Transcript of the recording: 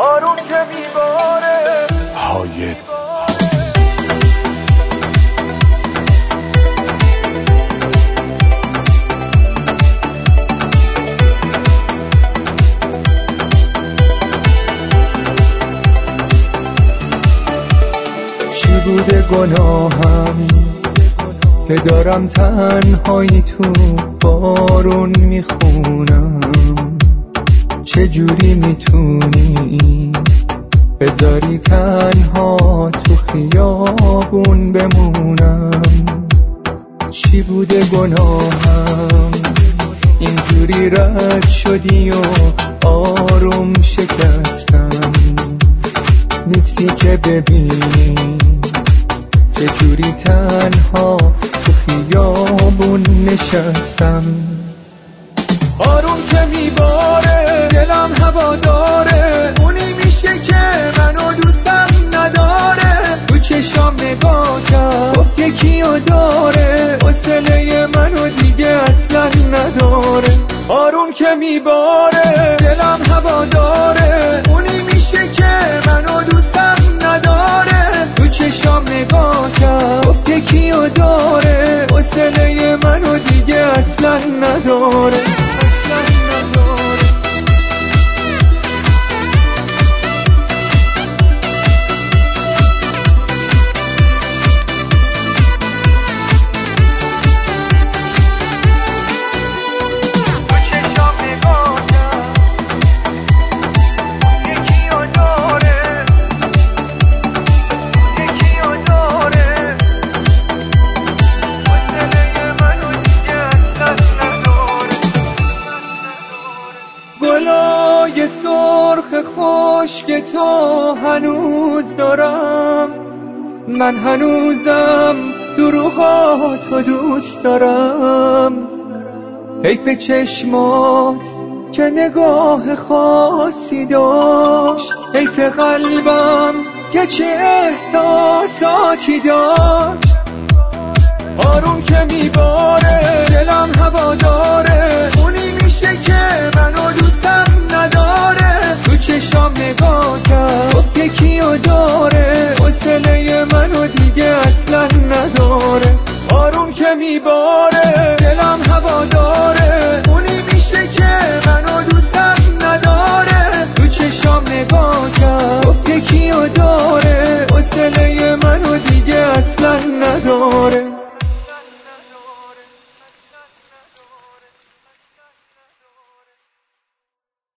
بارون که میباره هایت چی بوده گناهم که دارم تنهایی تو بارون میخونم؟ چجوری میتونی بذاری تنها تو خیابون بمونم؟ چی بوده گناهم اینجوری رد شدی و آروم شکستم؟ نیستی که ببینی چجوری تنها تو خیابون نشستم. آروم که میباره دلم هوا داره، اونی میشه که منو دوستم نداره. تو چشام نگاه کرد گفت یکیو داره، حوصله منو دیگه اصلا نداره. آروم که میباره دلم هوا داره، اونی میشه که منو دوستم نداره. تو چشام نگاه کرد گفت یکیو داره، حوصله منو دیگه اصلا نداره. گلای سرخ خشک تو هنوز دارم، من هنوزم دروغاتو دوست دارم. حیف چشمات که نگاه خاصی داشت، حیف قلبم که چه احساساتی داشت. آروم که میباره دلم هوا داره، اونی میشه که منو دوستم نداره. تو چشام نگاه کرد گفت یکیو داره، حوصله منو دیگه اصلا نداره. آروم که میباره دلم هوا داره، اونی میشه که منو دوستم نداره. تو چشام نگاه کرد گفت یکیو داره، حوصله منو دیگه اصلا نداره.